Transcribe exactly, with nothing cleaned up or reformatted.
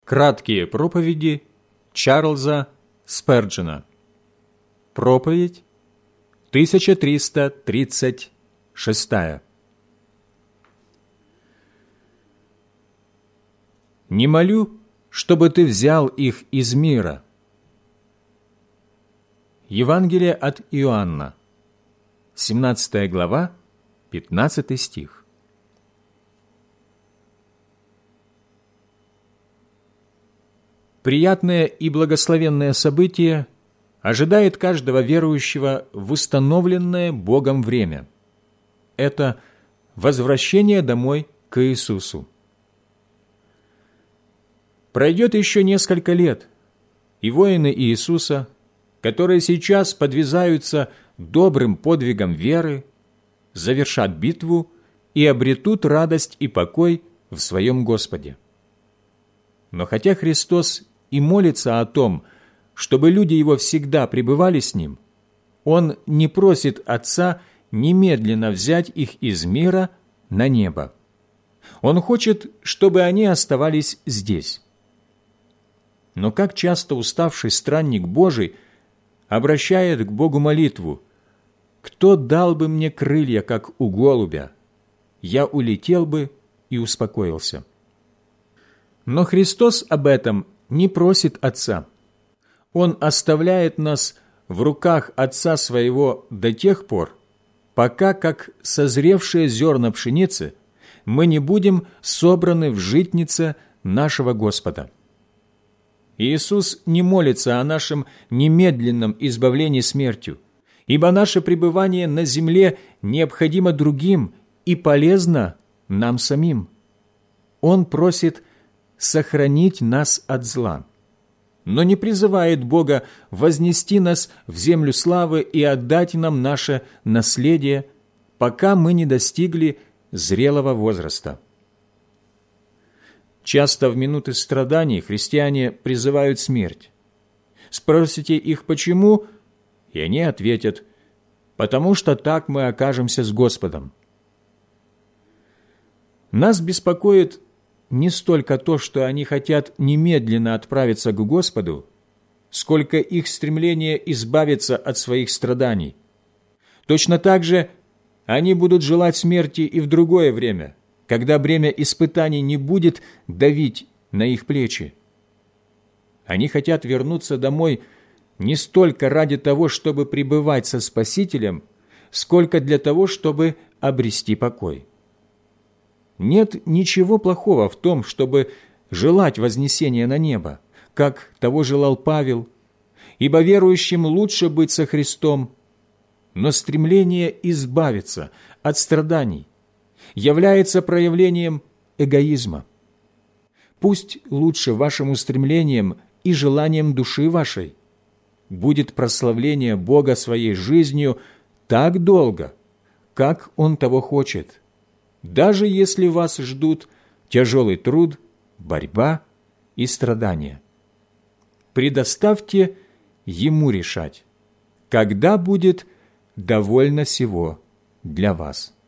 Краткие проповеди Чарльза Сперджена. Проповедь тысяча триста тридцать шестая. «Не молю, чтобы ты взял их из мира». Евангелие от Иоанна, семнадцатая глава, пятнадцатый стих. Приятное и благословенное событие ожидает каждого верующего в установленное Богом время. Это возвращение домой к Иисусу. Пройдет еще несколько лет, и воины Иисуса, которые сейчас подвязаются добрым подвигом веры, завершат битву и обретут радость и покой в своем Господе. Но хотя Христос и молится о том, чтобы люди Его всегда пребывали с Ним, Он не просит Отца немедленно взять их из мира на небо. Он хочет, чтобы они оставались здесь. Но как часто уставший странник Божий обращает к Богу молитву: «Кто дал бы мне крылья, как у голубя? Я улетел бы и успокоился». Но Христос об этом не просит Отца. Он оставляет нас в руках Отца Своего до тех пор, пока, как созревшие зерна пшеницы, мы не будем собраны в житнице нашего Господа. Иисус не молится о нашем немедленном избавлении смертью, ибо наше пребывание на земле необходимо другим и полезно нам самим. Он просит сохранить нас от зла, но не призывает Бога вознести нас в землю славы и отдать нам наше наследие, пока мы не достигли зрелого возраста. Часто в минуты страданий христиане призывают смерть. Спросите их, почему, и они ответят: потому что так мы окажемся с Господом. Нас беспокоит не столько то, что они хотят немедленно отправиться к Господу, сколько их стремление избавиться от своих страданий. Точно так же они будут желать смерти и в другое время, когда бремя испытаний не будет давить на их плечи. Они хотят вернуться домой не столько ради того, чтобы пребывать со Спасителем, сколько для того, чтобы обрести покой. Нет ничего плохого в том, чтобы желать вознесения на небо, как того желал Павел, ибо верующим лучше быть со Христом, но стремление избавиться от страданий является проявлением эгоизма. Пусть лучше вашим устремлением и желанием души вашей будет прославление Бога своей жизнью так долго, как Он того хочет, даже если вас ждут тяжелый труд, борьба и страдания. Предоставьте Ему решать, когда будет довольно сего для вас.